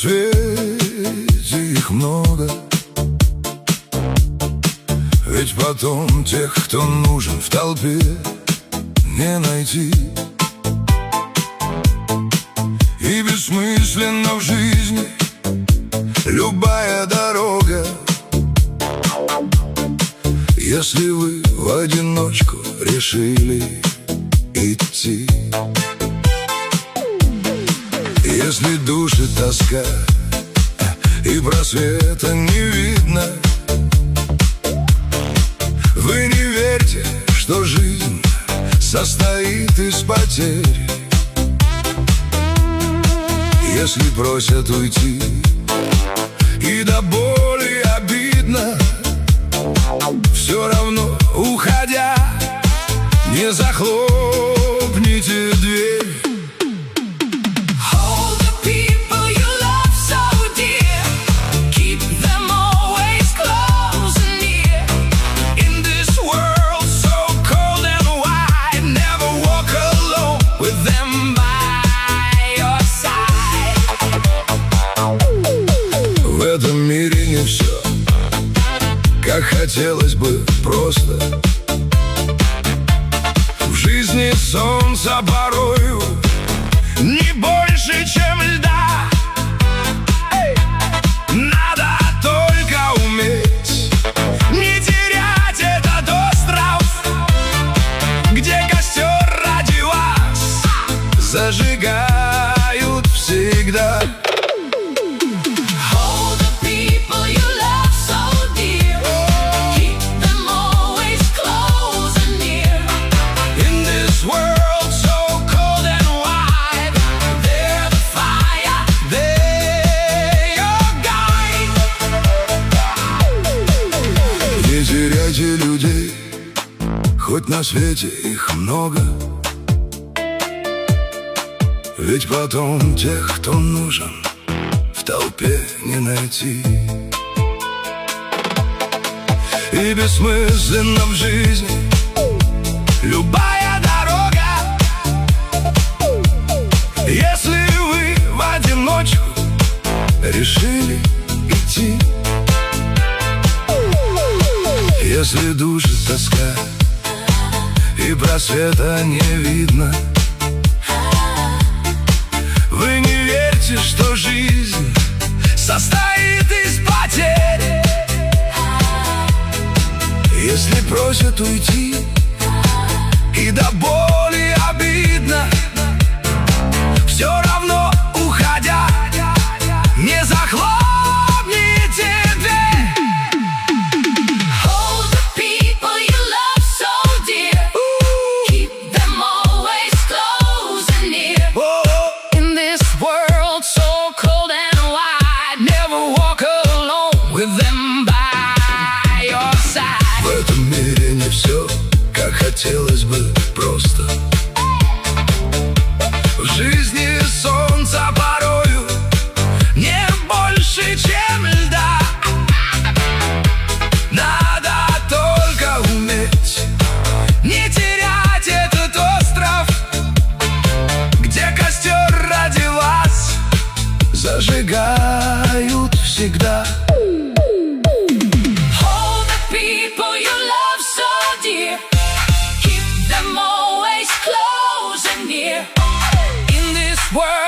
свете их много, ведь потом тех, кто нужен в толпе, не найти. И бессмысленно в жизни любая дорога, если вы в одиночку решили идти. Если душит тоска и просвета не видно, вы не верьте, что жизнь состоит из потерь. Если просят уйти и до боли обидно, все равно, уходя, не захлопните дверь. В этом мире не все, как хотелось бы просто. В жизни солнца порою не больше, чем льда. Надо только уметь не терять этот остров, где костер ради вас зажигают всегда. Не теряйте людей, хоть на свете их много, ведь потом тех, кто нужен, в толпе не найти. И бессмысленно в жизни любая дорога, если вы в одиночку решили идти. Если душит тоска и просвета не видно, вы не верьте, что жизнь состоит из потерь. Если просят уйти и до боли обидно, все равно, уходя, не захлопните дверь. В этом мире не все, как хотелось бы просто. В жизни солнца порою не больше, чем льда. Надо только уметь не терять этот остров, где костер ради вас зажигают всегда. Keep them always close and near. In this world